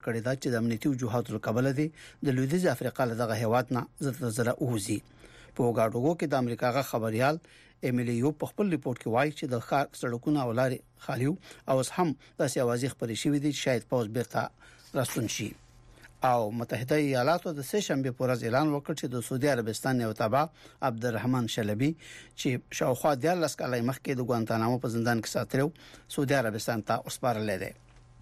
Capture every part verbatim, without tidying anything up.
کړی دا چې د امنیتي وجوهاتو کبل دي د لویدیځ افریقا له دغه هیواد نه زړه زړه اوزي په وګاډوګو کې د امریکا غا خبريال امیلیو په خپل ریپورت کې وایي چې د ښار سړکونو او لارې خالیو او هم د سیاسي خبرې شوې دي شاید پوز بیرته راستون شي او متحده ایالاتو د سه شنبه پر ورځ اعلان وکړ چې د سعودي عربستان یو تابع عبدالرحمن شلبي چې شاوخوا د لاس کالای مخکې د ګوانتانامو په زندان کې ساتلو سعودي عربستان ته وسپارل دي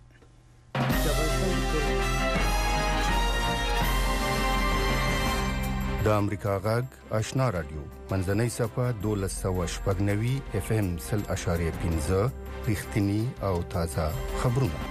د امریکا غږ آشنا رادیو منځنۍ صفه دولس سوه شپږ نوي اف ام سل اشاریه پنځه رښتینی او تازه خبرونه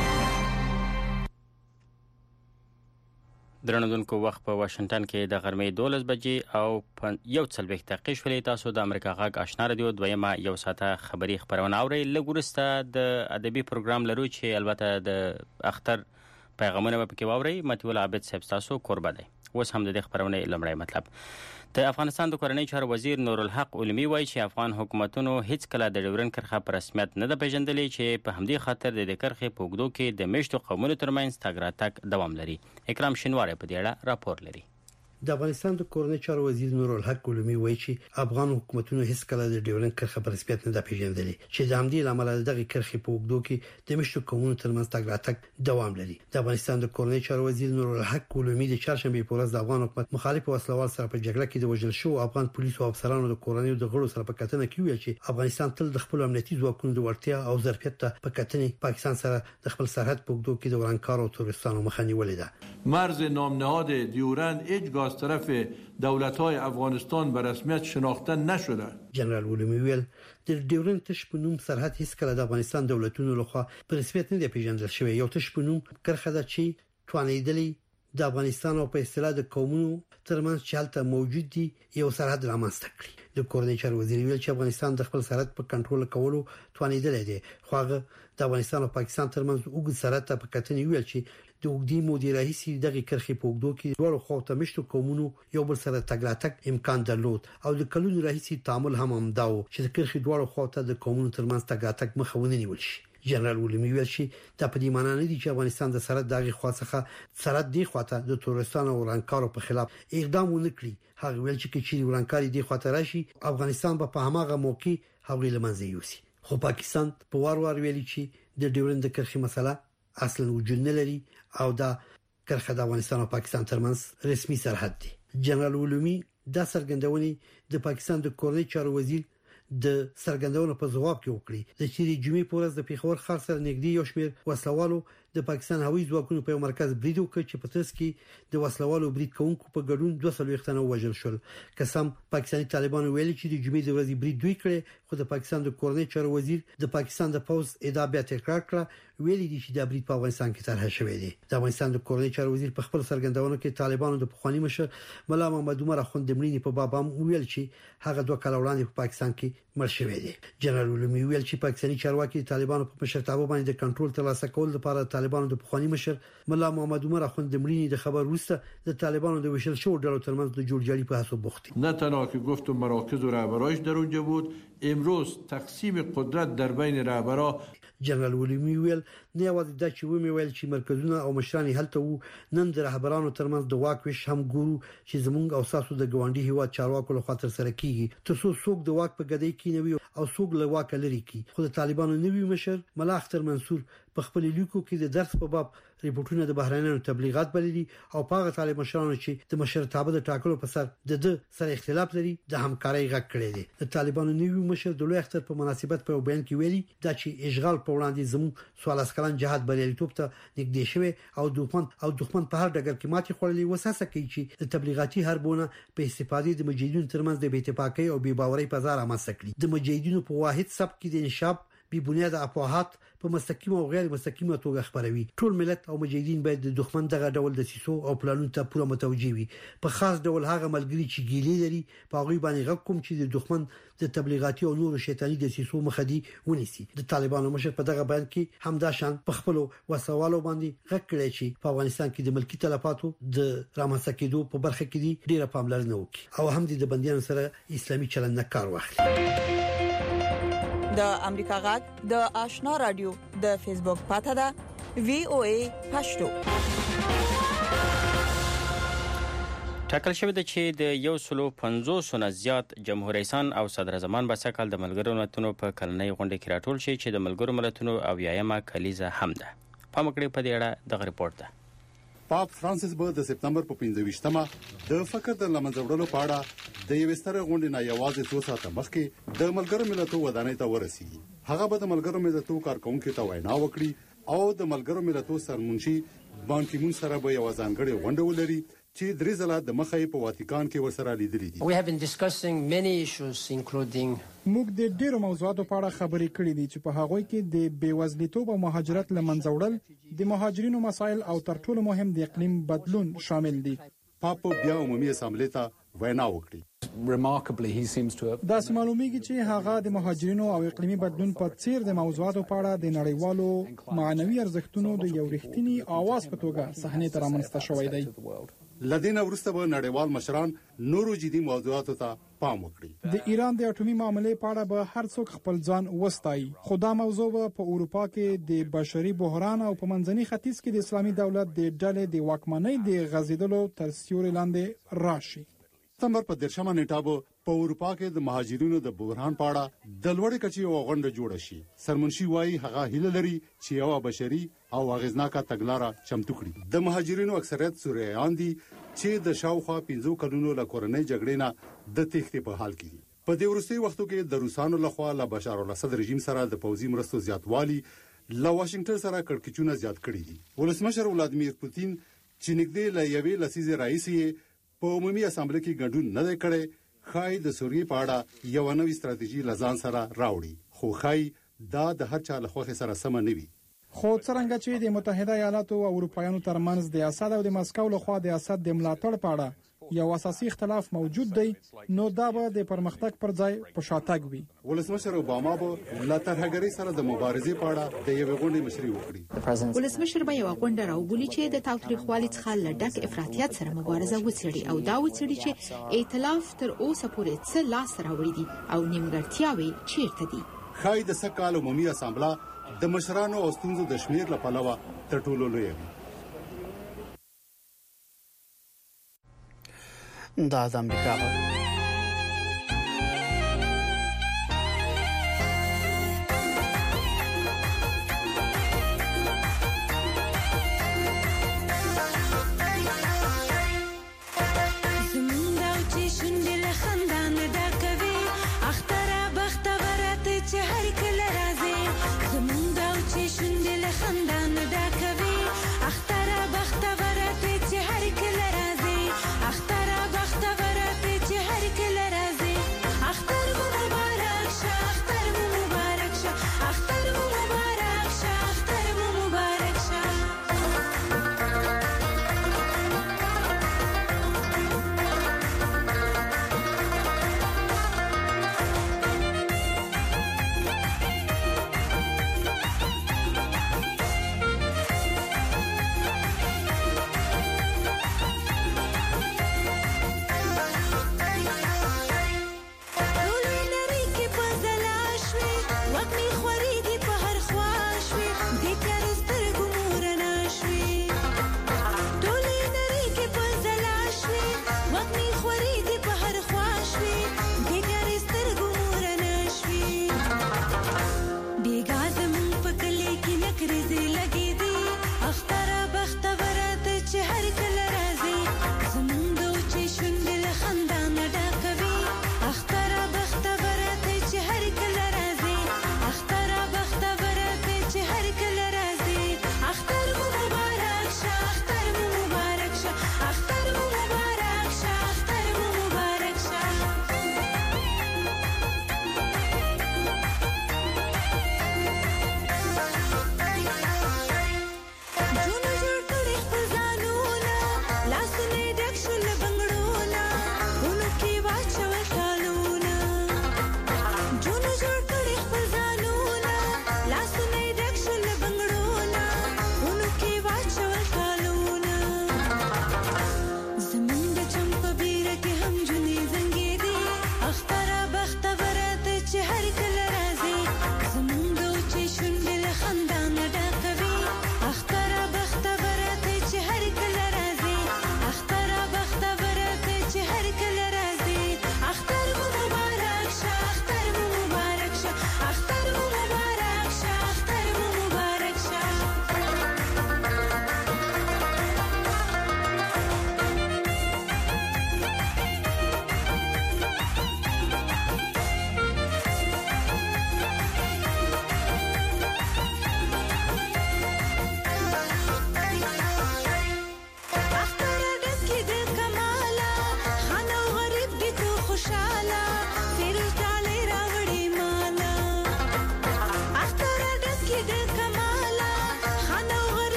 درنوونکو وخت په واشنگټن کې د غرمې دولس بجې او یو څلوېښت دقیقې شولې تاسو د امریکا غږ آشنا رادیو دویمه یو ساعته خبری خبرونه اورئ لګورسته د ادبي پروګرام لرو چې البته د اختر پیغامونه په کې واورئ متول عابد صاحب تاسو قربا دی اوس هم د خبرونه لمړی مطلب د افغانستان د کورنۍ چارو وزیر نور الحق علمی وایي چې افغان حکومتونو هیڅ کله د ډیورن کرښه په رسمیت نه ده پیژندلې چې په همدې خاطر د کرښې په اوږدو کې د میشتو قومونو ترمنځ تګ راتګ دوام لري اکرام شینواری په دې اړه راپور لري د افغانستان د کورنۍ چارو وزیر نور الحق علمی وایي چې افغان حکومتونو هیڅ کله د ډیورن کرښه په رسمیت نه ده پیژندلې چې د همدې لامل دغه کرښې په اوږدو کې د میشتو قومونو ترمنځ تګ راتګ دوام لري د افغانستان د کورنۍ چارو وزیر نور الحق علمی د چهارشنبه په ورځ د افغان حکومت مخالف وسلوال سره په جګړه کې د وژل شو افغان پولیسو او افسرانو د کورنۍ د غړو سره په کتنه کې ویل چې افغانستان تل د خپل امنیتي ځواکونو د ورتیا او ظرفیت ته په کتنه پاکستان سره د خپل سرحد په اوږدو کې د ورانکارو تروریستانو مخه نیولې ده مرز نامنهاد دیورن هیچگاه از طرف دولت‌های افغانستان به رسمیت شناخته نشده. جنرال علمی ویل د ډیورن تش په نوم سرحد هیڅ کله د افغانستان دولتونو لخوا په رسمیت نه دی پیژندل شوی یو تش په نوم کرښه ده چې توانیدلې د افغانستان او په اصطلاح د قومونو ترمنځ چالت موجود دي یو سرحد رامنځته کړي د کورنۍ چارو وزیر ویل چې افغانستان د خپل سرحد په کنټرول کولو توانیدلې دي خو هغه د افغانستان او پاکستان ترمنځ وګړي سرحد ته په کتنې ویل چې د وګړي مودي رئیسي دغه کرخي په وګړو کې ډول خو ته مشتو قومونو یو بل سره تګراتک امکان درلود او د کلونو رئیسي تعامل هم همداو چې د کرخي ډول خو ته د قومونو ترمنځ تګراتک مخاوني نیول شي جنرال علمی ویل چې د پدې معنی نه دي چې افغانستان د سرحد دغه خاصه سرحد دی خواته د تورستانو او رانکارو په خلاف اقدام ونکړي هغه ویل چې چې ورانکاري دی خواته راشي افغانستان په هماغه موقع هغه لمنځه یوسي خو پاکستان په وار وار ویلي چې د ډیورن د کرخي مسله اصلا وجود نه لري او دا کرخه د افغانستان او پاکستان ترمنځ رسمي سرحد دی جنرال علمی دا سرګندونې د پاکستان د کورنۍ چارو وزیر د سرګندونو په ځواب کې وکړي د چيري جمعې په ورځ د پیښور ښار سره نږدې یو شمېر وسلوالو د پاکستان هوایي ځواکونو په مرکز برید وکړ چې په ترڅ کې د وسلوالو برید کوونکو په ګډون دوه سلوي ختنه وژل شول قسم پاکستاني طالبانو ویلي چې د جمعې د ورځې برید دوی کړي خو د پاکستان د کورنۍ چارو وزیر د پاکستان د پوز ادعا بیا تکرار کړه ویلي دي چې د برید په افغانستان کې طرح شوې دي د افغانستان د کورنۍ چارو وزیر په خپل سرګندونو کې طالبانو د پخوانی مشر مولا محمد عمر اخوند مړینې په باب هم ویل چې هغه دوه کال وړاندې په پاکستان کې مړ شوی دی جنرال علمی ویل چې پاکستاني چارواکي طالبانو په مشرتابه باندې د کنټرول ترلاسه کول لپاره طالبانو د پخوانی مشر مولا محمد عمر اخوند مړینې د خبر وروسته د طالبانو د وشل شو ډلو ترمنځ د جوړجاړي په هڅو بوخت نه تنها که گفت مراکز و رهبرایش در اونجا بود امروز تقسیم قدرت در بین رهبرا جنرال علمی ویل نه یوازې د چې ومه ویل چې مرکزونه او مشران هلته وو نن د رهبرانو ترمنځ د واک ویش هم ګورو چې زمونږ او تاسو د ګوانډي هوا چارواکو له خاطر سره کیږي ترڅو څوک د واک په ګدۍ کې نوي او څوک له واک لري کی خو د طالبانو نوي مشر ملا اختر منصور په خپل لیکو کې د درس په باب ریپورتونه د بهرانيانو تبلیغات بللي او پاغه طالب مشرانو چې د مشرتابه د ټاکلو په سر د د سره اختلاف لري د همکارۍ غږ کړی دی د طالبانو نوي مشر د لوی اختر په مناسبت په بیان کې ویلي دا چې اشغال په وړاندې زمو سوال اسکلان جهاد بریالیتوب ته نږدې شوی او دښمن او دښمن په هر ډګر کې ماتې خوړلې وساسه کوي چې د تبلیغاتي حربونه په استفادې د مجاهدینو ترمنځ د بې اتفاقۍ او بې باورۍ په ځای رامنځته کړي د مجاهدینو په واحد سبک کې د انشاب بی بنیاد افواهات په مستقیم او غیر مستقیمه توګه خبروي ټول ملت او مجاهدین باید د دښمن دغه ډول د سیسو او پلانونو ته پوره متوجي وي په خاص ډول هغه ملګری چې ګیلې لري په هغه باندې غږ کوم چې د دښمن د تبلیغاتي او نورو شیطانی د سیسو مخدي ونیسي د طالبانو مشر په دغه بیان کې همدا شان په خپل وسوالو باندې غږ کړی چې په افغانستان کې د ملکی تلفاتو د رامنځته کېدو په برخه کې دي ډیره پاملرنه وکړي او هم د بندیانو سره اسلامي چلند نه کار واخلي د امریکا غږ د آشنا رادیو د فیسبوک پاڼه ده وی او ای پښتو. ټاکل شوی دی چې د یو سلو پنځوس نه زیات جمهور رئیسان او صدر اعظمان به سږ کال د ملګرو ملتونو په کلنۍ غونډه کې راټول شي چې د ملګرو ملتونو اویایمه کلیزه هم ده. پام وکړئ په دې اړه دغه ریپورت ده. پاپ فرانسیس به د سپتمبر په پنځه ویشتمه د فقر د لمنځه وړلو په اړه د یوې سترې غونډې نه یوازې څو ساعته مخکې د ملګرو ملتونو ودانۍ ته ورسیږي. هغه به د ملګرو ملتونو کارکونکو ته وینا وکړي او د ملګرو ملتونو سرمنشي بان کی مون سره به یو ځانګړې غونډه ولري چې درې ځله د مخې په واتیکان کې ورسره لیدلې دي. We have been discussing many issues including موږ د ډیرو موضوعاتو په اړه خبرې کړې دي چې په هغه کې د بیوزلیتوب او مهاجرت لمنځه وړل، د مهاجرینو مسایل او تر ټولو مهم د اقلیم بدلون شامل دي. پاپ بیا عمومي اسامبلې ته وینا وکړي. Remarkably, he seems to have دا معلومیږي چې هغه د مهاجرینو او اقلیمي بدلون په څیر د موضوعاتو په اړه د نړیوالو معنوي ارزښتونو د یو رښتینی आवाज په توګه صحنه ته رامنځته شوی دی. لدین ورسته به نړیوال مشران نورو جدي موضوعاتو ته پام وکړي. د ایران د اټومي معاملې په اړه به هر څوک خپل ځان وستایي، خو دا موضوع په اروپا کې د بشري بحران او په منځني ختیځ کې د اسلامي دولت د ډلې د واکمنۍ د غځیدلو تر سیوري لاندې راشي. سپتمبر په درشمه نیټه به په اروپا کې د مهاجرینو د بحران په اړه د لوړې کچې یو غونډه جوړه شي. سرمنشي وايي هغه هیله لري چې یو بشري او اغیزناکه تګلارې چمتو کړي. د مهاجرینو اکثریت سوریان دي چې د شاوخوا پنځو کلونو له کورنۍ جګړې نه د تېښتې په حال کې دي. په دې وروستي وختو کې د روسانو لخوا له بشار الاسد رژیم سره د پوځي مرستو زیاتوالي له واشنگټن سره کړکېچونه زیات کړي دي. ولسمشر ولادیمیر پوتین چې نږدې له یوې لسیزې راهیسې په عمومي اسامبلې کې ګډون نه دی کړی، خای د سوریې په اړه یو نوې ستراتیژي لزان سره راوړي، خو خای دا د هر چا له خوښې سره سم نه وي. خو څرنګه چې د متحده ایالاتو او اروپایانو ترمنځ د اسد او د مسکو لخوا د اسد د ملاتړ په اړه یو اساسي اختلاف موجود دی، نو دا به د پرمختګ پر ځای په شاتګ وي. ولسمشر اوباما به له ترهګرۍ سره د مبارزې په اړه د یوې غونډې مشري وکړي. ولسمشر به یو غونډه راوبولي چې د تاوتریخوالي څخه له ډک افراطیت سره مبارزه وڅېړي او دا وڅېړي چې ائتلاف تر اوسه پورې څه لاس راوړي دي او نیمګړتیاوې چیرته دي. خای د سکهال عمومي اسامبله د مشرانو او ستونزو د شمیر له پلوه تر ټولو لوی وي. دا د امریکا اختر بخت ورته چې هر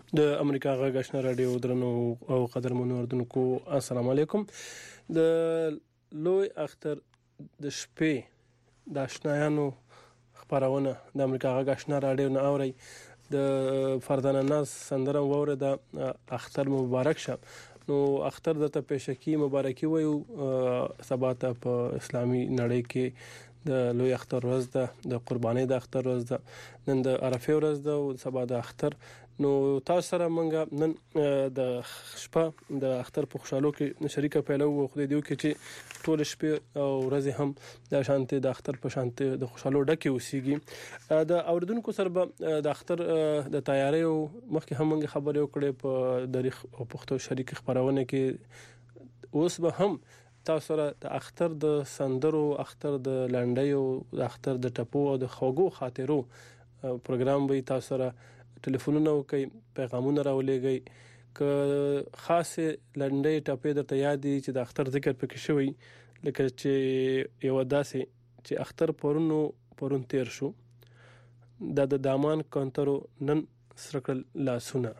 د امریکا غږ آشنا رادیو درنو او قدرمنو اردوونکو السلام علیکم. د لوی اختر د شپې د آشنایانو خبرونه د امریکا غږ آشنا رادیو نه اوري. د فردان ناز سندره ووره د اختر مبارک شه. نو اختر د ته پېشکی مبارکي وایو سبا ته په اسلامي نړۍ کې د لوی اختر ورځ ده، د قربانۍ د اختر ورځ ده، نن د عرفه ورځ ده او سبا د اختر. نو تاسو سره مونږ نن د شپه د اختر په خوشحالو کې شریکه پیلو او خو دې دیو کې چې ټول شپه او ورځ هم د شانتي د اختر په شانتي د خوشحالو ډکه وسیږي. د اوردونکو سره د اختر د تیاری او مخکې هم مونږ خبرې وکړې په تاریخ او پښتو شریک خبرونه کې. اوس به هم تاسو سره د اختر د سندرو، اختر د لنډیو، د اختر د ټپو او د خوږو خاطرو پروګرام به تاسو سره ټلیفونونه وکي، پیغامونه راولېږي. که خاصه لنډي ټپې درته یاد دي چې د اختر ذکر پکې شوی، لکه چې یو داسې چې اختر پرونو پرون تیر شو، د د دامان کونترو نن سرکل لاسونه،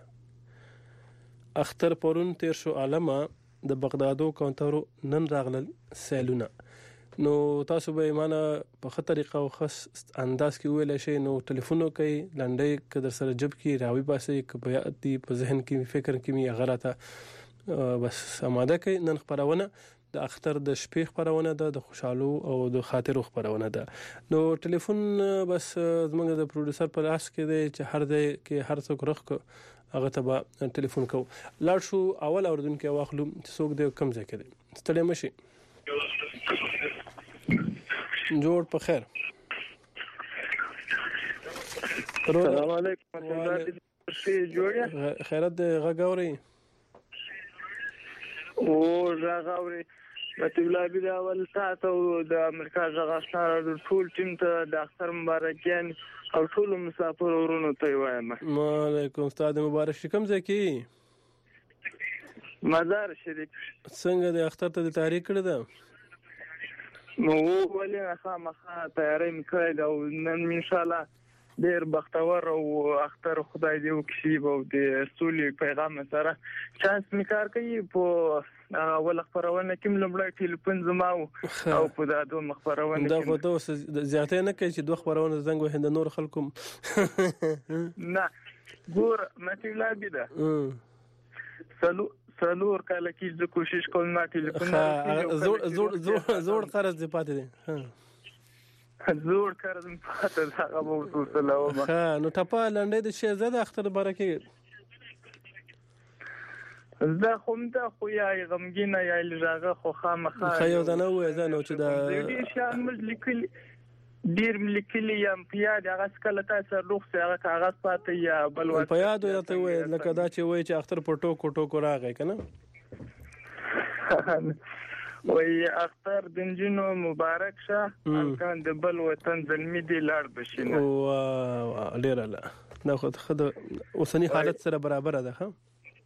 اختر پرون تیر شو عالمه د بغدادو کونترو نن راغلل سیلونه. نو تاسو به ایمانه په خطر طریقه او خاص انداز کې ویل شي. نو ټلیفون کوي لنډي که در سره جب کې راوي باسي که بیا دی په ذهن کې فکر کې می غلطه بس آماده کوي. نن خبرونه د اختر د شپې خبرونه ده، د خوشحالو او د خاطرو خبرونه ده. نو ټلیفون بس زمونږ د پروډوسر په لاس کې دی چې هر ځای کې هر څوک رخ هغه ته به ټلیفون کو. لاړ شو اول اوردونکو واخلو چې څوک دی کم ځای کې دی. ستړي مشي. جوړ په خیر. السلام علیکم. جوړ خیرت دی. غاوري او غاوري مطلب لا بل اول تاسو د امریکا ځغاستا ټول ټیم ته د اختر مبارکیان او ټول مسافر ورونو ته وایم. وعلیکم استاد مبارک. کوم ځای کې؟ مزار شریف. څنګه د اختر ته د تاریخ کړه ده؟ نو ولې خامخا تیاری مکړه او نن ان شاء الله ډیر بختور او اختر خدای دې وکړي او د سولې پیغام سره چانس میکار کوي. په اول خبرونه کې ملمړی ټلیفون زما او په دادو مخبرونه دا خو ته زیاته نه کوي چې دوه خبرونه زنګ وهند نور خلکو نه ګور مته لا بده سلو سلور کله کې د کوشش کوم ما ټلیفون زور زور زور زور قرض دی پاتې دی. زور کارم پاته هغه مو سلام. ها نو ټپه لنډې د شهزاده اختر برکه زه هم دا خو یا غمګینه یا لږه خو خامخا خو دا نه وای زه نو چې دا دې شان ملکل ډیر ملکلی یم پیاد هغه سکله تاسو روخ هغه کاغذ پاتې یا بل وای پیاد ورته وای لکه دا چې وای چې اختر په ټوکو ټوکو راغی کنه. وای اختر دنجنو مبارک شه کان د بل وطن زلمی دی لاړ بشینه. او ډیر الله دا خو خد اوسنی حالت سره برابر ده. ها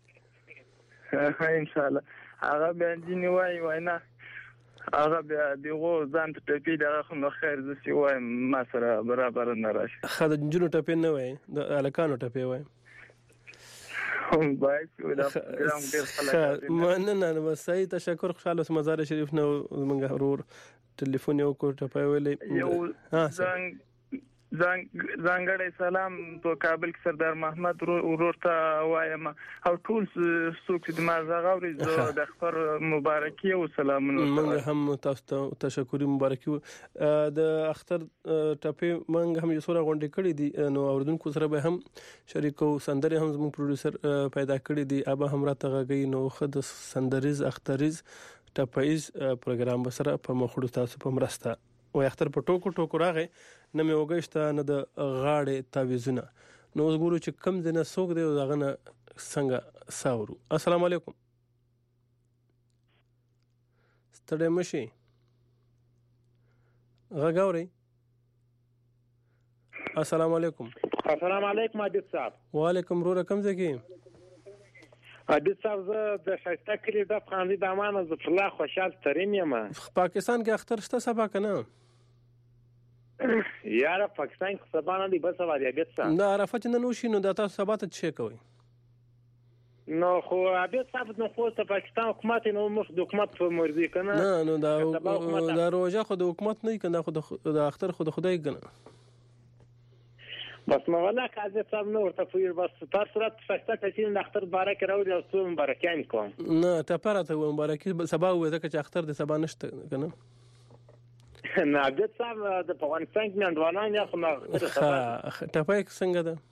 ان شاء الله هغه باندې وای وای نه هغه بیا دیغه ځان ته ټپی دغه خو نو خیر زه سی وای ما سره برابر نه راشي. خد جنو ټپی نه وای د الکانو ټپی وای هم باید ولا ګرام ډیر خلک مننه. نو صحیح تشکر. خوشاله اوسه. مزار شریف نو موږ ورور ټلیفون یو کو ټپی ویلې. یو زنګ زنګ زنګړې سلام په کابل کې سردار محمد ورور ته وایم او ټول څوک چې ما زغوري زه د خبر مبارکي او سلامونه. موږ هم تاسو ته تشکر مبارکي. د اختر ټپی موږ هم یو سره غونډه کړې دي. نو اوردونکو سره به هم شریکو سندره هم زموږ پروډوسر پیدا کړی دی. ابا هم راته غږی نو خد سندریز اختریز ټپیز پروګرام بسره په مخړو تاسو په مرسته و اختر په ټوکو ټوکو راغی نه مې وګښته نه د غاړې تعویزونه. نو اوس ګورو چې کم ځنه څوک دی دغه نه څنګه ساورو. السلام علیکم. ستړی مشي. غاوري. السلام علیکم. السلام علیکم حدیث صاحب. وعلیکم رور کم ځای کې حدیث صاحب زه د شایسته کلی د افغاني د امانه ز الله خوشحال ترين یم. پاکستان کې اختر شته سبا کنه؟ یاره پاکستان کې سبا نه دی بس سبا دی بیت صاحب. دا عرفه چې نن وشي نو د تاسو سبا ته څه کوي؟ نو خو ابي ثابت نو خو ته پاکستان حکومت نو مخ د حکومت په مرضی کنه نه نو دا دا روزه خو د حکومت نه کنه خو د اختر خو د خدای کنه بس ما ولا کاذب صاحب نو ورته فیر بس تر صورت فستا کچین د اختر بارک راوړي او څو مبارکان کوم نه ته پرته و مبارکي سبا و ځکه چې اختر د سبا نشته کنه نه ابي صاحب د افغانستان کې اندوانان یا خو نه ټپای څنګه ده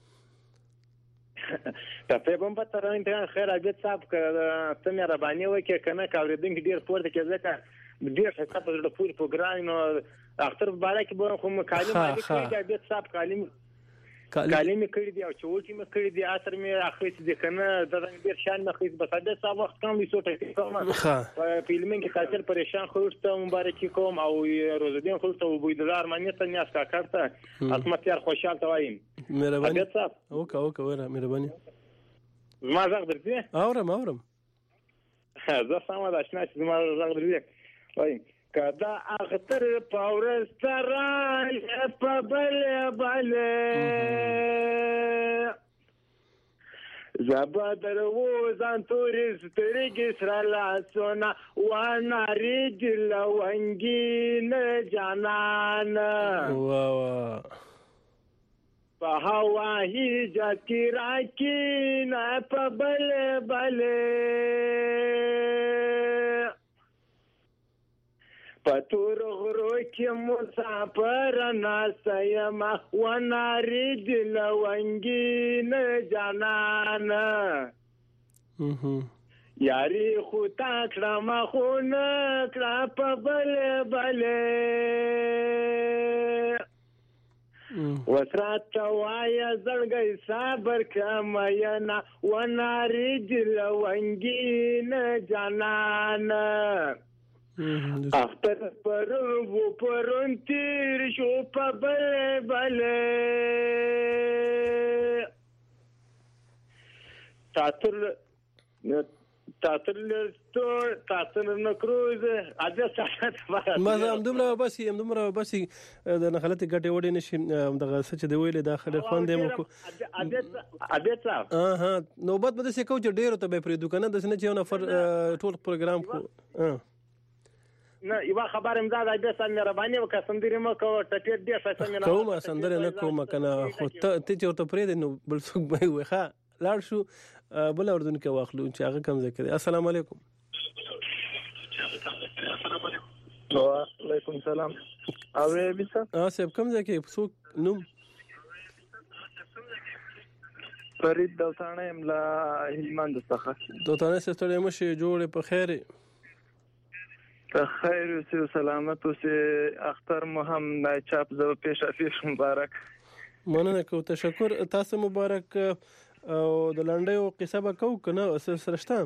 ټپه بم په تر انتهان خیر ابي صاحب ک ته مې رباني وکي کنه کاوریدونکو ډیر پورته کې ځکه ډیر څه په د پور پروګرام نو اختر مبارک به خو مکالمه دي کې ابي صاحب کالم کالم کړی دی او چوټي مې کړی دی اثر مې اخیس دي کنه د رنګ ډیر شان مخیس بس ابي صاحب وخت کوم وسو ټکی کوم په فلمین کې خاطر پریشان خوسته مبارکي کوم او روزدين خوسته وبیدلار معنی ته نیاس کا کړته اسمت یار خوشحال توایم مهرباني اوکا اوکا ورا مهرباني ما زغ درځي اورم اورم زه سم دا شنه چې ما زغ درځي وای کدا اختر پاورسترای په بل بل زبا درو ځان تورې سترګې سره لاسونه وانا رجل وانګین جانان وا وا په هوا هی جکی راکی نه په بل بل پتور غرو کې مسافر ناسایم وانا رجل وانګین جانان یاري خو تا کړه ما خو نه کړه په بل بل وسرات وای زړګي صبر کماینا وانا رجل وانګین جانان اختر پر و پرون تیر شو په بل بل تاتر تاتر تو تاتر نکروز اځه ساعت ما هم دومره بس هم دومره بس د نخلت ګټه وړي نشي دغه څه چې دی ویل داخله خوان دی مو اځه صاحب اه ها نوبت بده څه کو چې ډیرو ته به پرې دوکنه د سنه چې نفر ټول پروګرام کو اه نه یو خبر امداد د سم مهرباني وکړه سندري مو کو ټټ دې فسم نه کومه سندره نه کومه کنه خو ته چې ورته پرې نو بل څوک به وي ښا لاړ شو بل اردن کې واخلو چې هغه کم ذکر السلام علیکم وعلیکم السلام اوه بیسا اه سب کم ذکر څوک نوم فرید دوتانه املا هلمند څخه دوتانه ستړي مشه جوړه په خیره خیر او سلامت او اختر مو هم چاپ زو پیش افیش مبارک مننه کو تشکر تاسو مبارک او د لنډیو قصه به کو کنه سرشته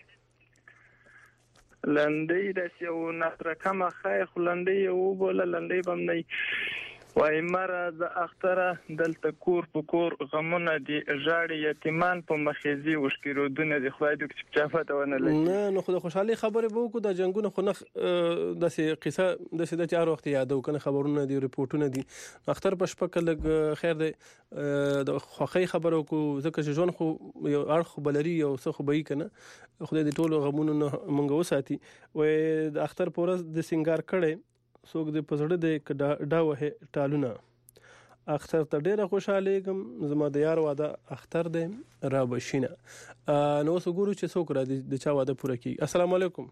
لنډی د یو نترکمه خیر لنډی او بوله لنډی بم نه وای مر د اختره دلته کور په کور غمونه دي ژاړي یتیمان په مخېزي وشکرودونه دي خدای دې چې چافته ونه لګي نه نو خو د خوشحالي خبره به کو د جنگونو خو نه د سي قصه د سي د چارو وخت یادو کنه خبرونه دي ریپورتونه دي اختر په شپه لګ خیر دی د خوخي خبرو کو ځکه چې ژوند خو یو اړخ بلري او څه خو به کنه خدای دې ټول غمونو منګو ساتي و د اختر پورز د سنگار کړي څوک د پزړه د ډا وه ټالونه اختر ته ډیره خوشاله کوم زما د یار واده اختر دی را بشینه نو وسګورو چې څوک را د چا واده پوره کی السلام علیکم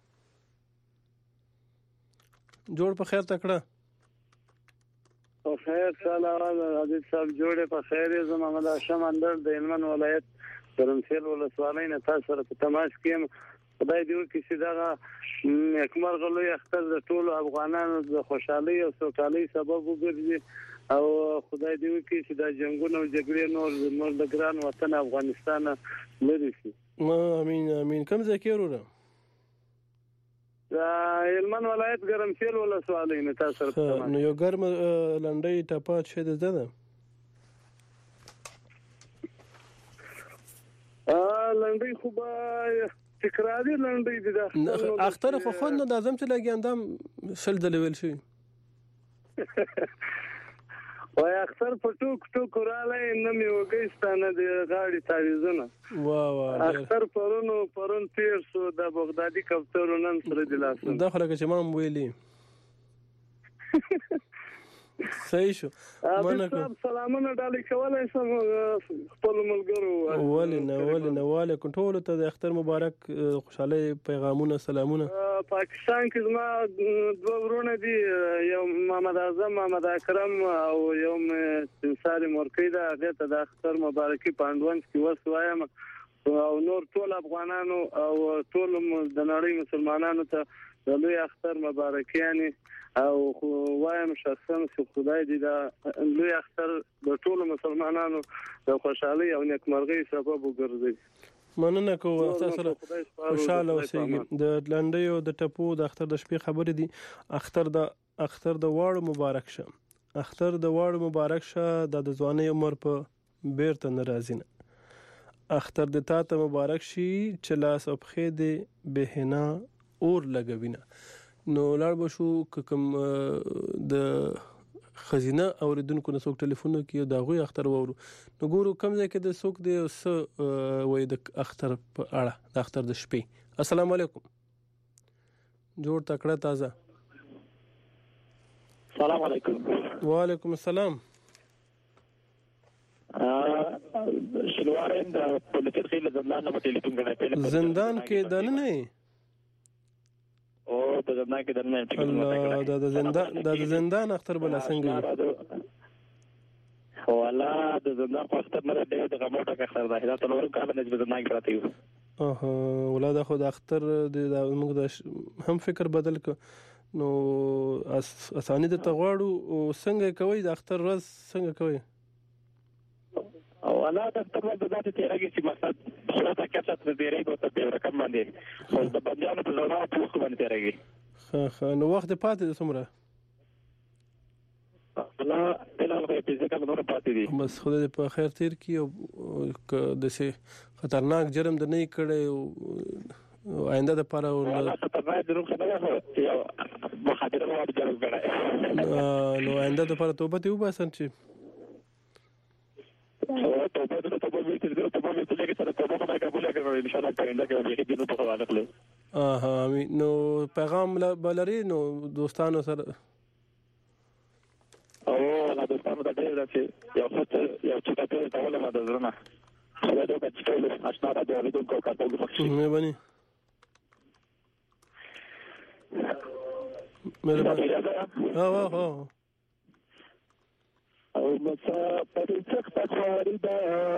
جوړ په خیر تکړه په خیر سلام عزیز صاحب جوړه په خیر زما محمد هاشم اندر د هلمند ولایت ترنسل ولسوالۍ نه تاسو سره په تماس کې خدای دې وکړي چې دا اکمل غلوی اختر د ټولو افغانانو د خوشحالي او سوکالۍ سبب وګرځي او خدای دې وکړي چې دا جنگونه او جګړې نور نور د ګران وطن افغانستان لري شي امين امين کوم ځای کې وروره دا هلمند ولایت ګرمسیر ولسوالۍ نه تاسو سره نو یو ګرم لنډۍ ټپه شه ده ده ا لنډۍ خو به تکراری لنډۍ دي دا اختر خو خو نو د اعظم چې لګي اندام شل د لیول شي وای اختر په ټوک ټوک رااله نه مې وګیستانه د غاړي تعویزونه واه واه اختر پرونو پرون تیر شو د بغدادي کفترو نن سره د لاسونه دا خلک چې ما ویلي صحیح شو مننه سلامونه ډالې کولای شم خپل ملګرو ولې نه ولې نه وعلیکم ټول ته د اختر مبارک خوشاله پیغامونه سلامونه پاکستان کې زما دوه ورونه دي یو محمد اعظم محمد اکرم او یو ساري مورکۍ دا هغه ته د اختر مبارکي پاندوانس کې وسوایم او نور ټول افغانانو او ټول د نړۍ مسلمانانو ته د لوی اختر مبارکیانه او وایم شخصا چې خدای دې دا لوی اختر د ټول مسلمانانو د خوشحالي او نیکمرغۍ سبب وګرځي. مننه کوم تاسو سره خوشاله اوسئ. د لنډیو د ټپو د اختر د شپې خبرې دي. اختر د اختر د واړو مبارک شه. اختر د واړو مبارک شه د ځواني عمر په بیرته ناراضی نه. اختر د تا ته مبارک شي چې لاس او پخې دې بهنا اور لګوینه. نو لاړ بشو کوم د خزینه اوریدونکو نه څوک ټلیفون کوي دا غوي اختر وورو نو ګورو کم ځای کې د څوک دی س وای د اختر په اړه د اختر د شپې. السلام علیکم. جوړ تکړه تازه. السلام علیکم. وعلیکم السلام. شلوارین د پولیټیک خیل زندان په ټلیفون غواړي. زندان کې دنه نه او د زندان کې درنه الله د زندان د زندان اختر بل څنګه او الله د زندان په اختر نه دی د غموټه اختر ده دا ټول کال نه د زندان کې راته یو اوه ولاد خو د اختر د موږ د هم فکر بدل ک نو اسانه د تغواړو څنګه کوي د اختر ورځ څنګه کوي او الله د اختر ورځ د ذاتي تیرګي چې مقصد شاته کېڅه د ډیرې کوته په رقم باندې او د بندیانو په لور په وخت باندې تیرګي ها ها نو وخت پاتې د څومره الله تعالی په دې کې نور پاتې دي بس خدای په خیر تیر کی او د سه خطرناک جرم د نه کړي او آینده د پاره او خطرناک جرم خبره یو مخاطره وړ جرم کړي نو آینده د پاره توبه ته وباسن چې او توبه د توبه د توبه د لګي سره توبه نه قبول کړو ان شاء الله پاینده کې به دې په حواله کړو. اه نو پیغام بلري نو دوستانو سره او لا دوستانو ته ډېر راځي یو څه یو څه ته ټول ما د زړه خو دا به ټول آشنا را دی د کوم کارته مې بني مې بني ها ها ها او مسافر سخت خاردا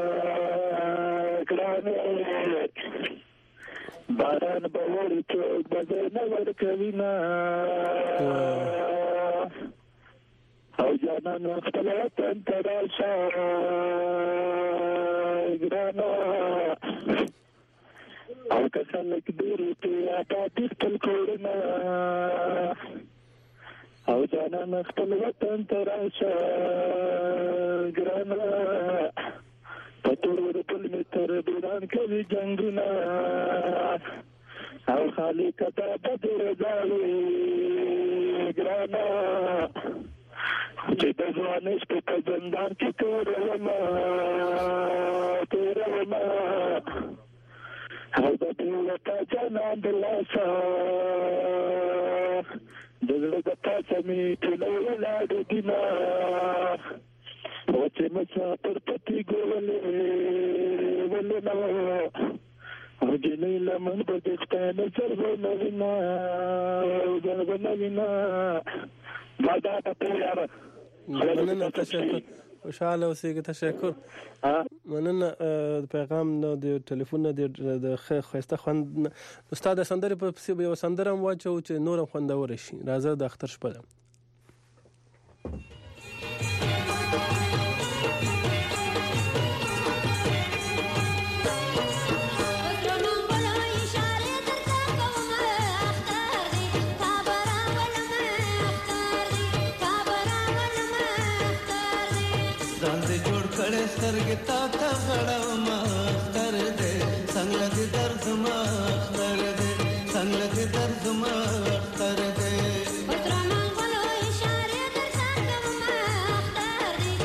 ګرانه باران بور چې بزنه ورکوینا او جانان خپل وطن ته راشه ګرانه او کسان کډوري ته اټاټي خپل کورونه او جانان خپل وطن ته راشه ګرانه پتور ورپل می تر بیران کوي جنگونه او خالی کته بدر زالي ګرانه چې د ځوانش په زندان کې تورما تورما او د دې ته جنان د لاسه دغه د تاسو می ټول ولادت دینا او چې مسافر پتی ګولې ولنا او جنې لمن په دښته نظر ونوینا او ونوینا ماده ته یاره مننه تشکر خوشاله اوسئ تشکر مننه پیغام د ټلیفون د خوسته خوند استاد سندره په یو سندره واچو چې نورم خوندور شي راځه د اختر شپه سترګې تا ته غړم اختر دې څنګه دې درد ما اختر دې څنګه دې درد ما اختر دې پترانو غلو اشاره در څنګه ما اختر دې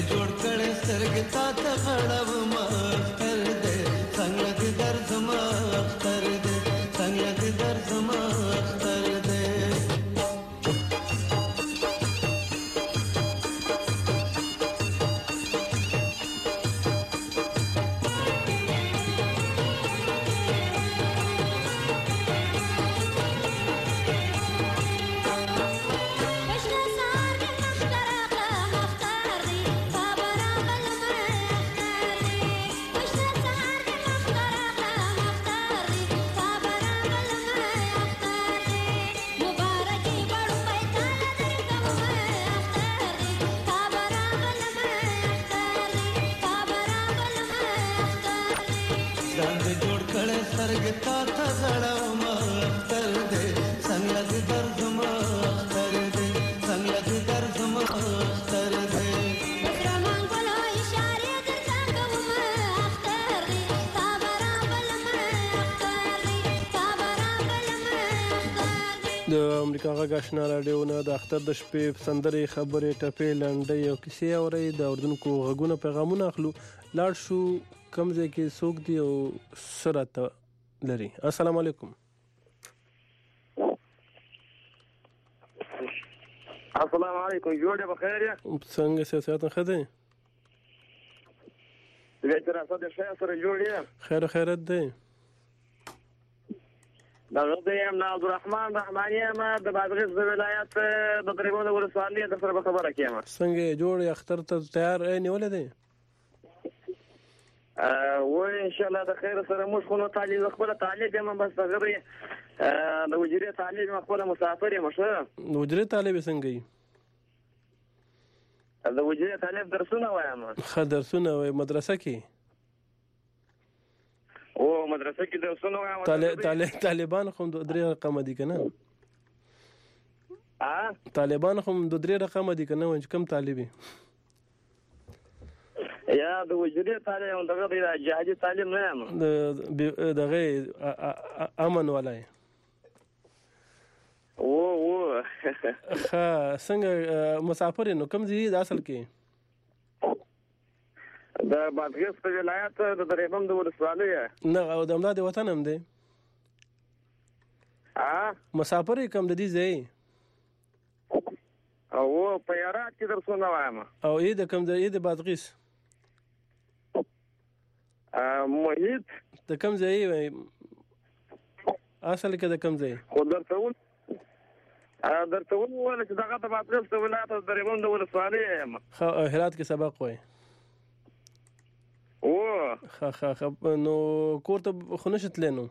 جوړ کړه سترګې تا ته غړب مختر دې څنګه دې درد مختر دې څنګه دې درد مختر دې د امریکا غږ آشنا راډیو نه د اختر د شپې سندرې خبرې ټپې لنډۍ او کیسې اورئ د اردوونکو غږونه پیغامونه اخلو لاړ شو کوم ځای کې څوک دی او سره ته لري. السلام علیکم. السلام علیکم جوړ بخیر یا څنګه سیاست ښه دی؟ زه تر اوسه د ښه سره جوړ یم. خیر خیرت دی. دا زه یم عبدالرحمن رحماني یم د بادغیس د ولایت د درېمونه ولسوالۍ د سره خبره کوم. څنګه جوړ اختر ته تیار نیولې دی؟ و ان شاء الله د خیر سره موږ خو نو تعلیم خپل تعلیم یم بس هغه د وجري تعلیم خپل مسافر یم. شه د وجري طالب څنګه یې؟ د وجري طالب درسونه وایم. ښه درسونه وای مدرسه کې؟ او مدرسه کې درسونه وایم. طالب طالبان خو د درې رقم دي کنه؟ ا طالبان خو د درې رقم دي کنه چې کم طالبي؟ یا د وجري تعلیم دغه د جهادي تعلیم نه یم. د دغه امن ولای. او او ها څنګه مسافر نو کوم ځای د اصل کې؟ د بادغیس په ولایت د درېبم د ولسوالۍ نه او د امداد وطن هم دی. ا مسافر کوم د دې ځای او په یارات کې درسونه وایم. او اې د کوم ځای د بادغیس؟ محیط د کوم ځای اصل کې د کوم ځای؟ خو درته ول درته ول چې دغه د بادغیس په ولایت د درېبم د ولسوالۍ یم. خو هرات کې سبق وای. او ها ها نو کور ته خو نشتل نو؟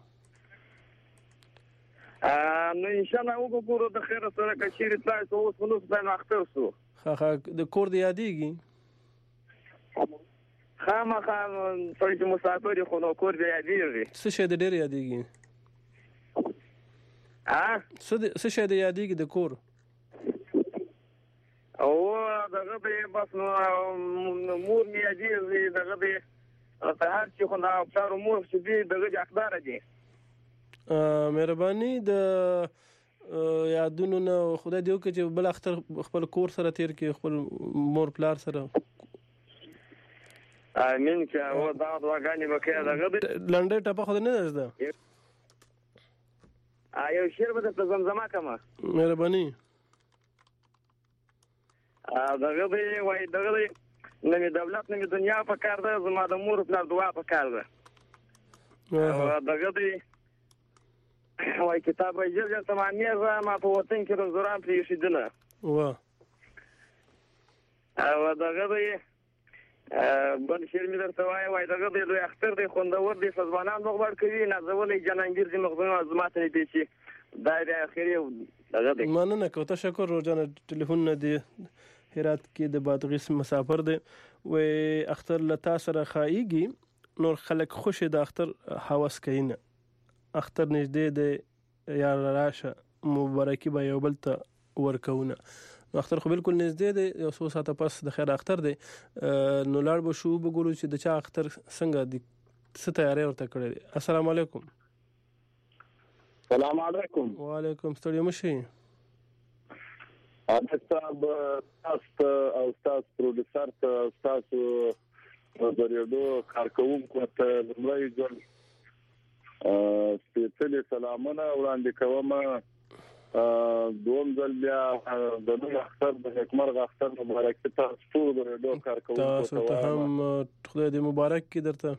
نو ان شاء الله وګورو د خیر سره کچيري تاسو اوس نو څه نه اختر سو. ها ها د کور دی یادېږي؟ خامخا سړی چې مسافر خو نو کور دی یادېږي. څه شي د ډېر یادېږي؟ ا څه شي د یادېږي د کور؟ او دغه به بس نو مور مې یادېږي دغه به په هر چې خو نه افطار مور چې دی دغه حقدار دي. مهرباني د یادونو نه خدای دې وکړي چې بل اختر خپل کور سره تیر کې خپل مور پلار سره. امين چې او دا دواګانې وکړه دغه لنډه ټپه خو نه ده. یو شعر به د زمزمه کما مهرباني دغه به وای دغه نه می دولت نه می دنیا په کار ده زما د مور پلار دعا په کار ده. دغه به وای کتاب یې چې تمامه ما په وطن کې روزران پریښیدنه. وا او دغه به بل شعر می درته وای وای دغه به دوی اختر دی خوندور دی ځوانان مخبر کوي نه زولې جننګیر دي مخبر زماته نه دي چې دا د اخر یو دغه دی. مننه کوم تشکر روزانه ټلیفون نه دی هرات کې د بادغیس مسافر دی و اختر لتا سره خایږي نور خلک خوشي د اختر حواس کین اختر نږدې دی یا راشه مبارکي به یو بل ته ورکونه. اختر خو بالکل نږدې دی یو څو ساعته پس د خیر اختر دی نو لاړ به شو وګورو چې د چا اختر څنګه دی څه تیاری ورته کړی دی. السلام علیکم. السلام علیکم. وعلیکم ستړي مشي. اته صاحب تاسو او تاسو پروډوسر ته تاسو د ریډیو کارکونکو ته لمړی ځل سپیشلی سلامونه وړاندې کوم دوم ځل بیا د نوم اختر د حکمر اختر مبارک تاسو ټول د ریډیو کارکونکو تاسو ته هم خدای دې مبارک کړي درته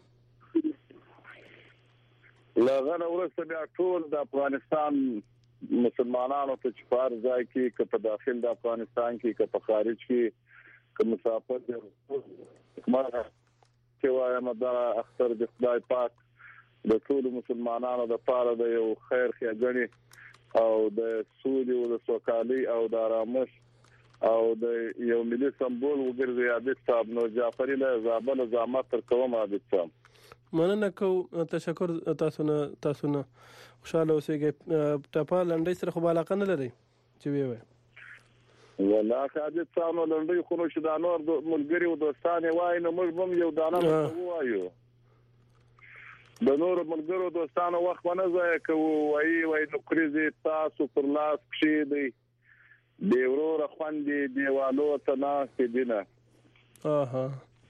لغه ورسته بیا ټول د افغانستان مسلمانانو ته چې په هر ځای کې که په داخل د افغانستان کې که په خارج کې که مسافر دي حکمر چې وایم دا اختر د خدای پاک د ټول مسلمانانو د پاره د یو خیر ښېګڼې او د سولې او د سوکالۍ او د آرامش او د یو ملي سمبول وګرځي عابد صاحب نو جعفري له زابل زعامت تر کوم عابد صاحب مننه کوم تشکر تاسو نه تاسو نه خوشاله اوسئ ټاپا لنډۍ سره خو علاقه نه لري چې وی وي ولا عابد صاحب لنډۍ خو نو چې دا نور ملګری او دوستان وای نو موږ هم یو دانه وایو د نور ملګرو دوستانو وخت نه ځای کوي وای وای نو کریزي تاسو پر لاس کښې دی دی ورور خوندې دیوالو ته ناست دینه اها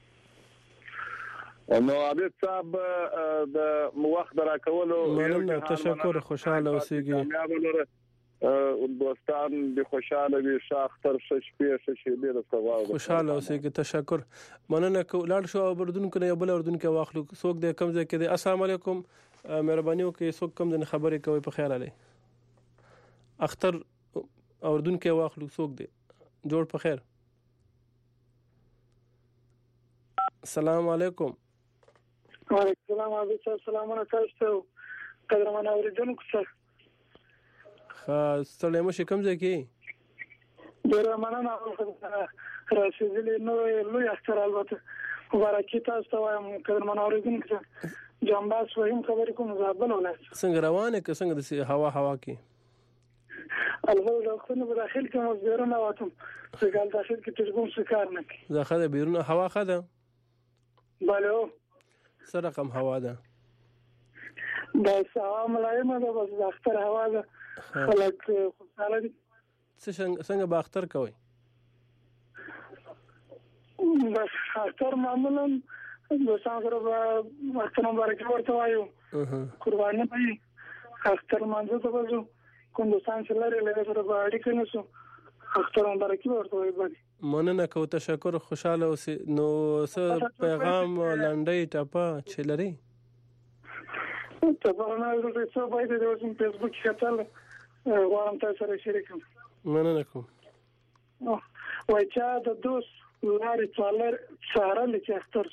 نو عابد صاحب د وخت راکولو مننه تشکر خوشاله اوسئ دوستان د خوشاله وي شاختر شپې شپې د سوال خوشاله اوسئ تشکر مننه لاړ شو اردن کې یو بل اردن کې واخلو څوک د کم ځای کې دی السلام علیکم مهرباني وکړئ څوک کم د خبرې کوي په خیر علي اختر اردن کې واخلو څوک دی جوړ په خیر السلام علیکم وعلیکم السلام علیکم السلام علیکم قدرمن اوریدونکو سره ستړی مو شي کوم ځای کې ډېره مننه راشدلې نو لوی اختر البته مبارکي تاسو ته وایم قدرمن اوریدونکو سره جنباس وهم خبرې کوم زابل ولایت څنګه روانه که څنګه د هوا هوا کې البته خو نه داخل کې مو بیرونه واتم څنګه داخل کې تجربه شکار نه کی زه خاله بیرونه هوا خاله بالو سره کم هوا ده دا سلام ملایمه ده بس د اختر هوا ده خلک خوشاله دي څنګه څنګه به اختر کوي بس اختر معمولا د څنګه به اختر مبارک ورته وایو قرباني به اختر مانځو ته وځو کوم دوستان چې لري له سره به اړیکه نیسو اختر مبارک ورته وایي مننه کو تشکر خوشاله اوسئ نو څه پیغام لنډۍ ټاپه چې لري ته په اړه د څه باید د اوسم فیسبوک کتل غواړم تاسو سره شریک کړم مننه کوم وای چې د دوست لارې څالر څارل چې اختر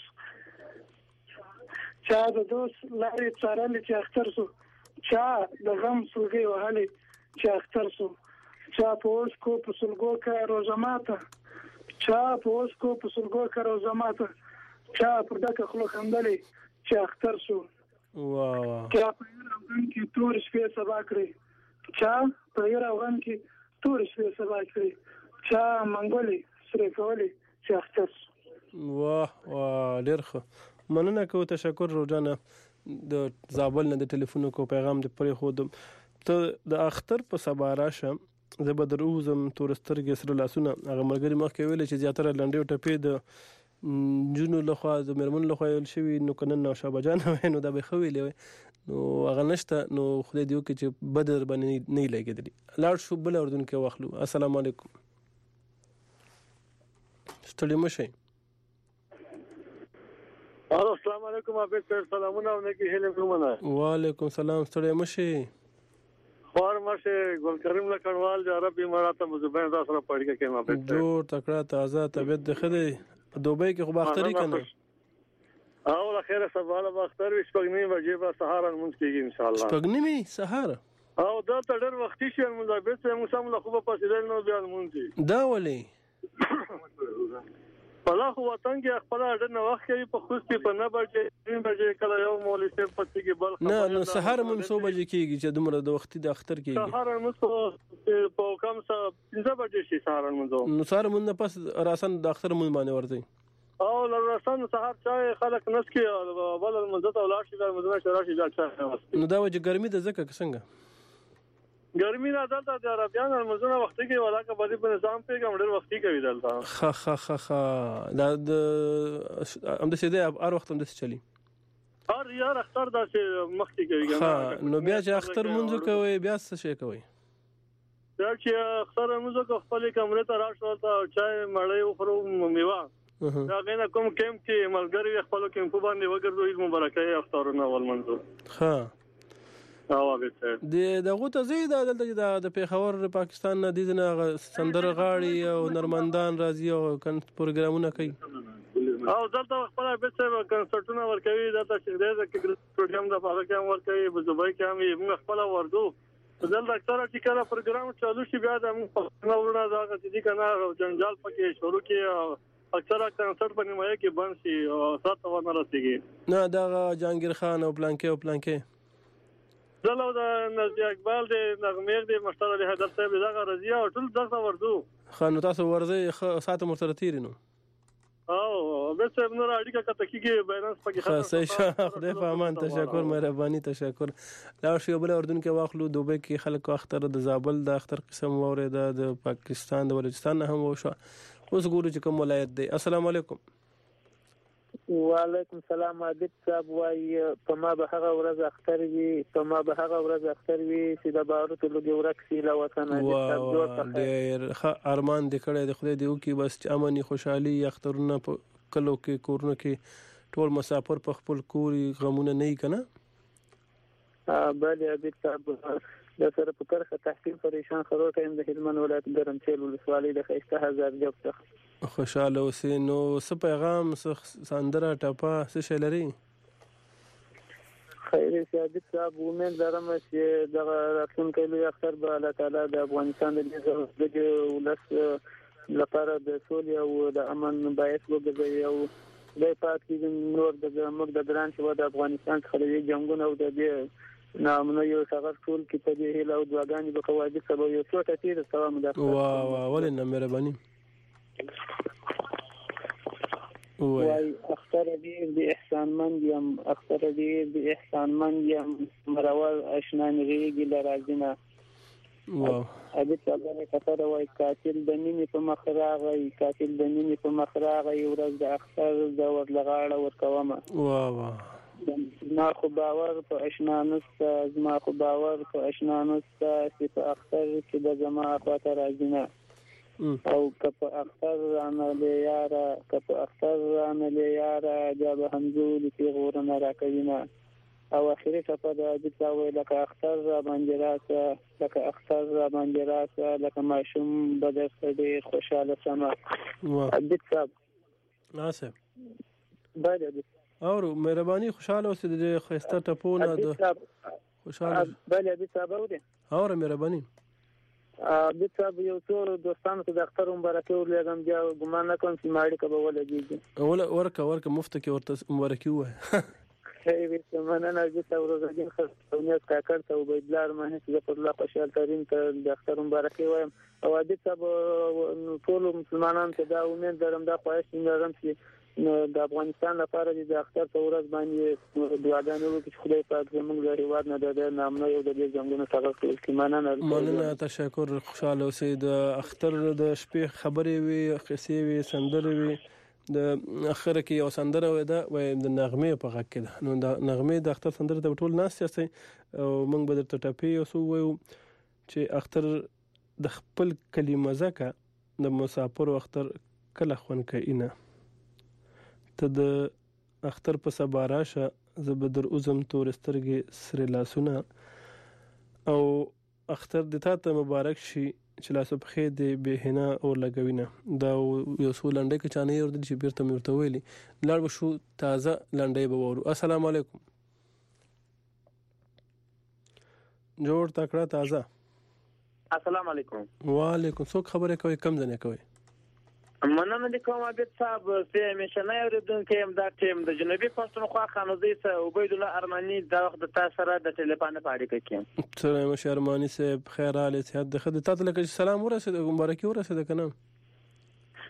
چې د دوست لارې څارل چې اختر سو چې د غم سوګي وهلي چې اختر سو چې په اوس کو په سلګو کې روزماته چې په اوس کو په سلګو کې روزماته چې پر دغه خلک خندلې چې اختر سو واه چې په افغان کې تور شپې سبا کړی چې په افغان کې تور شپې سبا کړی چې منګولي سره کولې چې اختر واه واه ډېر ښه مننه کوم تشکر روزانه د زابل نه د ټلیفون کو پیغام د پرې خودم ته د اختر په سبا راشه زه به دروزم تورسترګې سره لاسونه هغه ملګری مخکې ویل چې زیاتره لنډې او ټپې د جنو لخوا د مرمن لخوا ویل شوي نو کنن نو شابه جان نو دا به خو ویلې نو هغه نشته نو خدای دې وکړي چې بدر باندې نه لګېدلی لاړ شو بل اردن کې واخلو السلام علیکم ستړي مو شئ السلام علیکم عابد صاحب سلامونه علیکم هله کومه وعلیکم السلام ستړي مو شئ خور مشه ګل کریم لکړوال جا رب مراته مزبان دا سره پړګه کې ما په جوړ تکړه تازه طبيعت د خدي دوبۍ کې خو باختري کنه او لا خیره سباله باختر وي شپږنی بجې به سهار المنځ کېږي ان شاء الله شپږنی سهار او دا ډېر وختي شي المنځ به څه موږ سم له خو په پاسې نو بیا المنځ دا ولي پلا خو وطن کې خپل اډر نه وخت کوي په خوستي په نه بجې تین بجې کله یو مولوی صاحب پاتې کې بل نه نو سهار مون سو بجې کېږي چې دومره د وختي د اختر کېږي سهار مون په کم څه پنځه بجې شي سهار مون نو سهار مون نه پس راسن د اختر مون باندې ورته او لرسن سهار چای خلک نس کې بل المنځ ته ولاړ شي د مدینه شراشي ځل چای نو دا وجه ګرمي د زکه څنګه ګرمي نه دلته د عربیان المزونه وختي کې ولاکه باندې په نظام پیغام ډېر وختي کوي دلته خا خا خا خا دا د هم د سیده هر وخت هم د چلی هر یار اختر دا چې مختي کوي ها نو بیا چې اختر منځ کوي بیا څه شي کوي دا چې اختر منځ کو خپل کمرې ته راشو ته چای مړې او خرو میوه دا غینه کوم کیم چې ملګری خپل کیم په باندې وګرځوي مبارکي اخترونه ول منځ ها د دغه ته زید دلته د پیښور پاکستان نه دي نه سندر غاړي او نرمندان راځي او کن پروګرامونه کوي او دلته خپل به څه کنسرټونه ورکوي دلته چې د پروګرام د پاره کې ورکوي په دوبۍ کې هم موږ خپل وردو دلته اکثره چې کله پروګرام چالو شي بیا د موږ په نوونه دا چې کنه جنجال پکې شروع کې اکثره کنسرټ په نیمه کې بند شي او ساته ونه رسیږي نه دا جهانگیر خان او پلانکې او پلانکې زلو د نزدې اقبال د نغمیر د مشتر علي حیدر صاحب دغه رضیا او ټول دغه وردو خان تاسو ورځي ساعت مرتره تیرینو او به څه نور اړیکه کته کیږي بیلانس پکې خاصه خدای په امان تشکر مهرباني تشکر لا شی بل اردن کې واخلو دوبه کې خلکو اختر د زابل د اختر قسم وریده د پاکستان د بلوچستان هم وشو اوس ګورو چې کوم ولایت دی السلام علیکم وعلیکم السلام عادت صاحب وای په ما به هغه ورځ اختر وي په ما به هغه ورځ اختر وي چې د باروت لږ ورکسي لا وطن ډېر ښه ارمان دې کړی د خدای دې وکړي بس چې امني خوشحالي اخترونه په کلو کې کورونه کې ټول مسافر په خپل کوري غمونه نه یې کنه بله عادت صاحب د سره په کرخه تحصیل پریشان خروټه اند هلمند ولایت ګرمسیر ولسوالۍ د خیسته هزار جوب څخه خوشاله اوسې نو څه پیغام څه سندره ټپه څه شی لري خیر سعادت صاحب امید لرم چې د راتلونکي لوی اختر به الله تعالی د افغانستان د ولس لپاره د سولې او د امن باعث وګرځي او د پاتې نور د موږ د ګران شو د افغانستان څخه د جنگونو او د دې نامنو یو څنګه ټول کې په دې هیله او دعاګانې به کوي سبا یو څه ټکی د سلام ده وا وا ولنه مهرباني وای اختر دې د احسان مند یم اختر دې د احسان مند یم مرول اشنا نغيږي لراځنه واو ابي تعالی کثر وای قاتل د نیمه په مخ راغی قاتل د نیمه په مخ راغی ورځ د اختر د ورلغاړه ورکومه وا وا ما خو باور په اشنا نسته ما خو باور په اشنا نسته چې په اختر کې د زما خاطر راځنه او کپ اختر رانه لیاره کپ اختر رانه لیاره جاب همزول په غورنه راکوینه او اخیری ټپه د دې تاوي لکه اختر را باندې راځه لکه اختر را باندې راځه لکه ماشوم بدر دې خوشاله سما دې صاحب ناسه باید اور مهرباني خوشاله اوسې د خسته ټپونه د خوشاله بله دې صاحب ودی اور مهرباني د صاحب یو څو دوستانو ته د اختر مبارکي ورلګم بیا ګمان نه کوم چې ماړي کبه ولګي ول ورکه ورکه مفت کې ورته مبارکي وای خیر دې مننه د صاحب ورځین خصوصیت کاکړ ته وبدلار مه چې په الله خوشاله ترين ته د اختر مبارکي وایم او د صاحب ټول مسلمانانو ته دا امید لرم دا خواهش لرم چې د افغانستان لپاره د اختر په ورځ باندې دعاګانې وکړي چې خدای پاک زموږ د هیواد نه د نامنو یو د جنگونو څخه کړي مننه مننه تشکر خوشاله اوسئ د اختر د شپې خبرې وي قصې وي سندرې وي د اخر کې یو سندره وي دا وي د نغمه په غږ کې نو د نغمه د اختر سندره د ټول ناس یاستي او موږ به درته ټپې یو سو وایو چې اختر د خپل کلمه زکه د مسافر اختر کله خون کینه ته د اختر په سبا راشه زبدر اوزم تور سترګې سره لاسونه او اختر د تاسو مبارک شي چې لاسو په خې د بهنه او لګوینه دا یو څو لنډه کې چانه ور دي چې بیرته مرته ویلي لاړ به شو تازه لنډه به ورو السلام علیکم جوړ تکړه تازه السلام علیکم وعلیکم څوک خبره کوي کم ځنه کوي مننه د کوم عبد صاحب سه میشنه اوریدونکو هم دا ټیم د جنوبي پښتونخوا خانوزي سه عبید الله ارمانی دا وخت تاسو سره د ټلیفون په اړه کې سلام شرمانی سه خیر حال صحت د خدای ته لکه سلام ورسېد مبارکي ورسېد کنه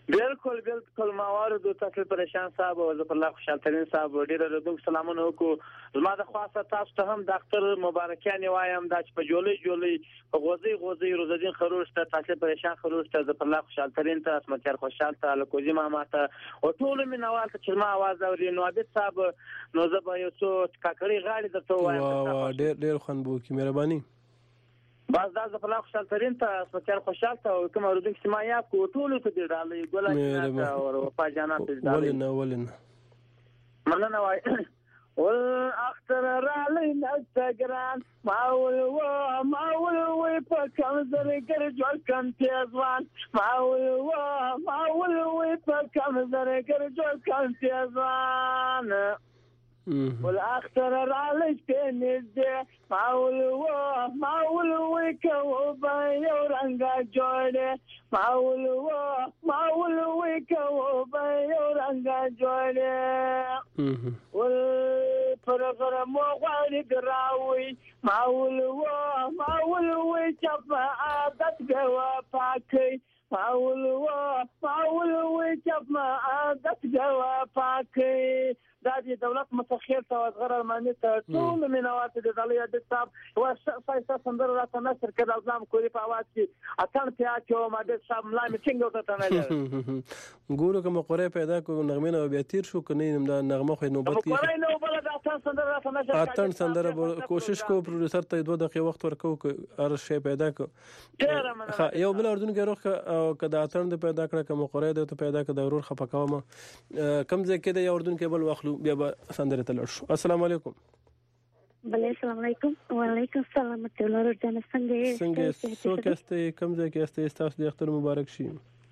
بالکل بالکل موارد تاسو پریشان صاحب او ظفر الله خوشحال ترين صاحب ډیر رضوک سلامونه وکړو زما د خاصه تاسو ته هم ډاکټر مبارکیان وایم دا چې په جولای جولای په غوزي غوزي روزدین خروج ته تاسو پریشان خروج ته ظفر الله خوشحال ترين ته اسمتیار خوشحال ته لکوزي ماما ته او ټول مینوال ته چې ما आवाज اوري نو عبد صاحب نو زه یو څو کاکړي غاړي درته وایم ډیر ډیر خوان بو کی مهرباني باز دا ظفر الله خوشحال ترين ته اسمتیار خوشحال ته کوم اوردونکو چې ما یاد کو ټول ته دی ډالې ګولای او وفا جانات دی ډالې ولنه ولنه مننه وای ول اختر رالي انستغرام ماول و ماول و په کوم ځای کې جوړ کم تیزوان ماول و ماول و په کوم ځای کې جوړ کم تیزوان ول اختر رالي نږدې ماول و ماول و کو په یو رنګ جوړه ماول و ماول و کو په یو رنګ جوړه ول پر پر مو غواړي دراوي ماول و ماول و چپ عادت غوا پاکي ماول و ماول و چپ عادت غوا پاکي دا د دولت متخیل ته غره معنی ته ټول مینوات د دلیا د صاحب او سایسا سندر راته نشر کړه ځم کولی په आवाज کې اتن ته اچو ما د صاحب لا می څنګه وته نه ګورو کوم قره پیدا کو نغمه نو بیا تیر شو کني دا نغمه خو نوبت کې قره نو بل د اتن سندر راته نشر اتن سندر کوشش کو پروډوسر ته دوه دقیقې وخت ورکو هر شی پیدا کو یو بل اردن کې روخ او کدا اتن پیدا کړه کوم قره د پیدا کړه ضرور خپکاوم کم ځکه د اردن کې بل وخت بیا به سندره ته لړ شو السلام علیکم بله السلام علیکم وعلیکم السلام ټول ورته څنګه څنګه سو کسته کم ځای کې استه تاسو د اختر مبارک شي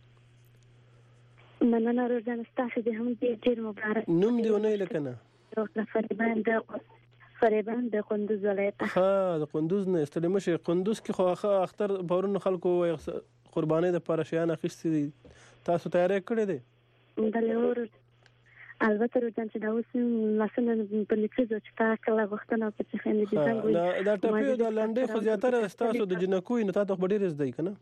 مننه روزانه تاسو د هم دې ډیر مبارک نوم دی ونه لکنه روزه فریبان د فریبان د قندوز ولایت ها د قندوز نه استلم شي قندوز کې خو اختر پرون خلکو قرباني د پرشیان اخیستي تاسو تیاری کړی دی دلور البته روزان چې دا اوس لاسونه په لیکلو چې تا کله غوښتنه په څه خندې دي څنګه دا ټپي د لنډې خو زیاتره تاسو د جنکوي نه تاسو ډېر زده کنه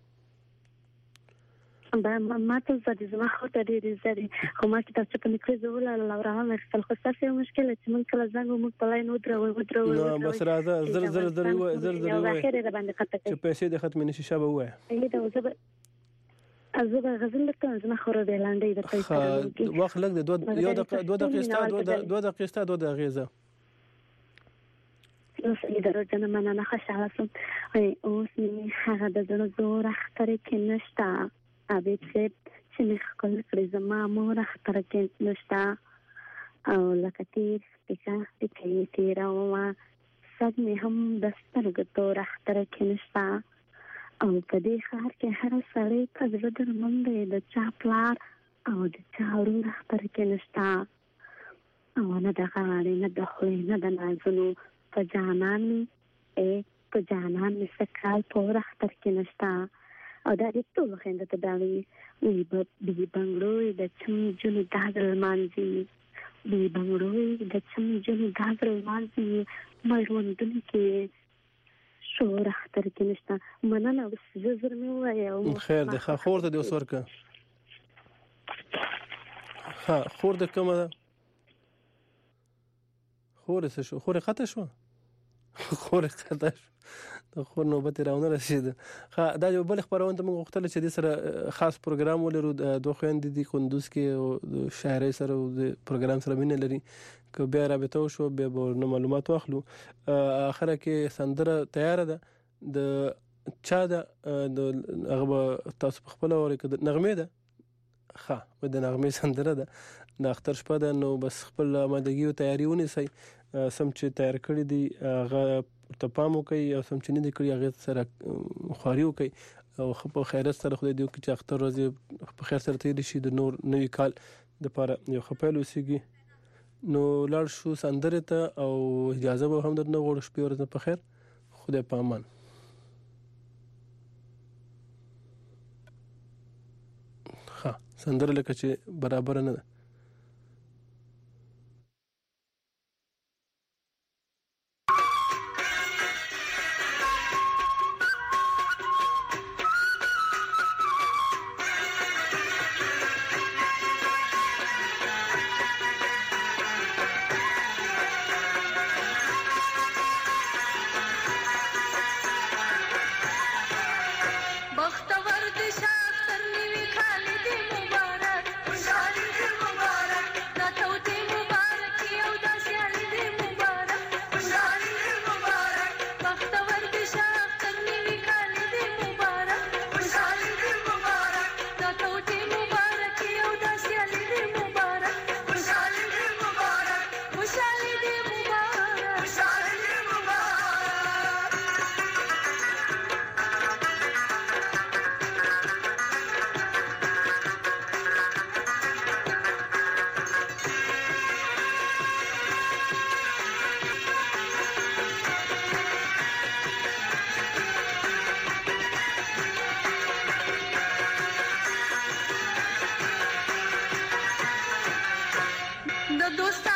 دا ما ته زده زما خو ته ډېر زده خو ما چې تاسو په لیکلو ولا لورا هم خپل خو تاسو مشکله چې مونږ کله څنګه مونږ په لاین ودرو ودرو نو بس راځه زر زر زر زر زر زر اخر ده باندې قطه چې پیسې د ختم نشي شابه وای اې دا وزه ازبه غزل لکه زما خور د لاندې د پیسې وخت لګ د دوه یو د دوه دقیقې ستا دوه دقیقې ستا دوه دقیقې نو سړي درته نه مننه خوشاله سم ای اوس مې هغه د زړه زور اختر کې نشتا ابي چې چې مې خپل کړې زما مور اختر کې نشتا او لکه تیر پکا کې تیر او ما سد مې هم دسترګ تور اختر کې نشتا او په دې ښار کې هر سړی په زړه درمند دی د چا پلار او د چا ورور اختر کې نشتا او نه د غاړې نه د خولې نه د نازونو په جانان مې ای په جانان مې سکال په ور اختر کې نشتا او دا دې ټول خویندو ته ډالۍ وي بي بنګړوی د چم جونو دادر لمانځي بي بنګړوی د چم جونو دادر لمانځي مړوندونه کې شور اختر کې نشته مننه زه زر مې وایم خیر ده ښه خور ته دې اوس ورکه ښه خور د کومه ده خور څه شو خور خطه شو خور خطه شو د خور نوبت راونه رسید ښه دا یو بل خبرونه ته موږ غوښتل چې د سره خاص پروګرام ولرو دوه خويندې د قندوز کې او د شاعرۍ سره او د پروګرام سره مینه لري که بیا رابطه وشو بیا به معلومات واخلو اخره کې سندره تیار ده د چا ده د هغه تاسو په خپل اوري کې نغمه ده ښه د نغمه سندره ده د اختر شپه ده نو بس خپل آمادګي او تیاری ونیسئ سم چې تیار کړی دي هغه ته پام وکړئ او سم چې نه دي کړی هغه سره خواري وکړئ او په خیرت سره خدای دې وکړي چې اختر ورځ په خیر سره تیر شي د نور نوي کال دپاره یو خپل اوسېږي نو لاړ شو سندره ته او اجازه به هم درنه غوړ شپې ورځ په خیر خدای په امان ها سندره لکه چې برابر نه ده دوست